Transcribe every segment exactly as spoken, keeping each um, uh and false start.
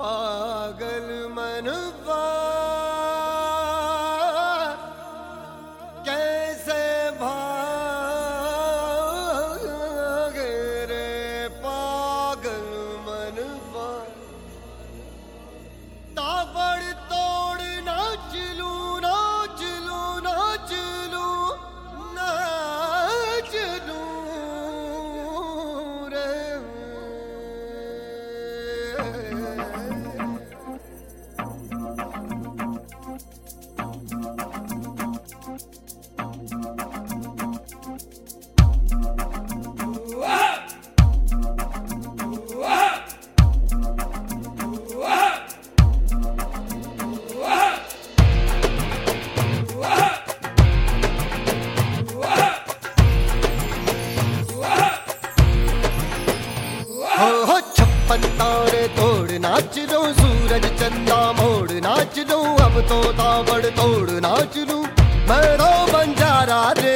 पागल मनवा कैसे भागे रे पागल मनवा। ताबड़ तोड़ नाच लूं नाच लूं नाच लूं नाच लूं रे। हो छप्पन तारे तोड़ नाच लो सूरज चंदा मोड़ नाच लो अब तो ताबड़ तोड़ नाच लूं मैं रो बंजारा रे।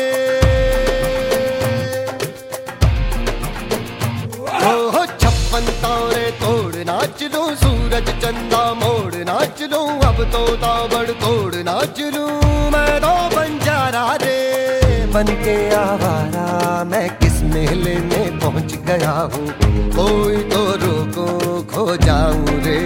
हो छप्पन तारे तोड़ नाच लो सूरज चंदा मोड़ नाच लो अब तो ताबड़ तोड़ नाच लूं मैं रो बंजारा रे। बन के आवारा मैं किस मेले में पहुंच गया हूँ कोई तो रोको खो जाऊं रे।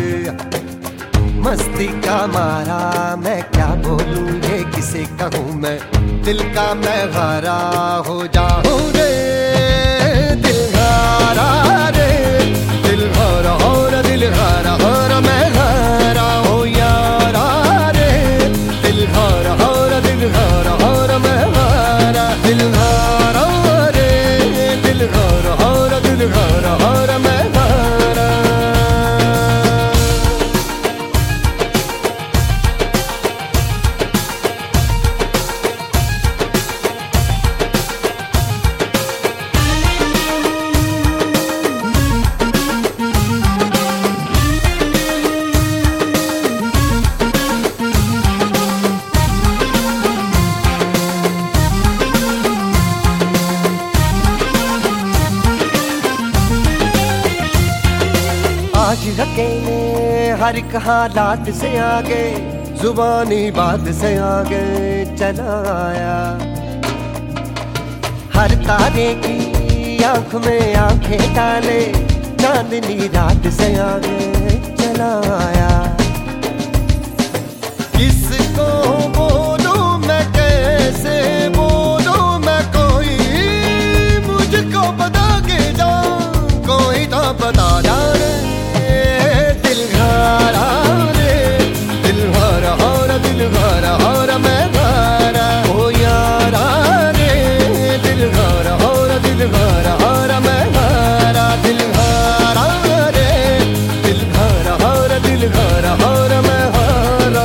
मस्ती का मारा मैं क्या बोलूं ये किसे कहूँ मैं दिल का मैं हारा हो जाऊं रे। दिल हारा रे दिल हारा और दिल हारा और मैं हारा हो यारा रे। दिल हारा और दिल हारा और मैं हारा दिल हारा रे दिल हारा और दिल हारा और मैं हारा। आज अकेले हर एक हालात से आगे जुबानी बात से आगे चला आया। हर तारे की आंख में आंखें डाले चांदनी रात से आगे चला आया। किसको बोलूं मैं कैसे बोलूं मैं कोई मुझको बता के जा कोई तो बता जा रे। दिल हारा रे दिल हारा और दिल हारा और मैं हारा हो यारा रे। दिल हारा और दिल हारा और मैं हारा दिल हारा रे दिल हारा और दिल हारा और मैं हारा।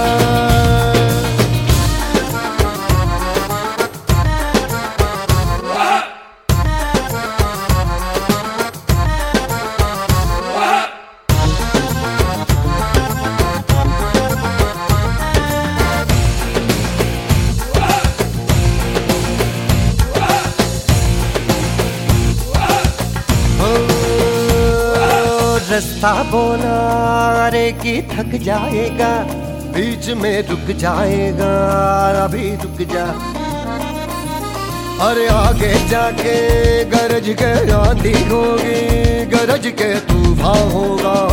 रास्ता बोला अरे कि थक जाएगा बीच में रुक जाएगा अभी रुक जा। अरे आगे जाके गरज के आंधी होगी गरज के तूफान होगा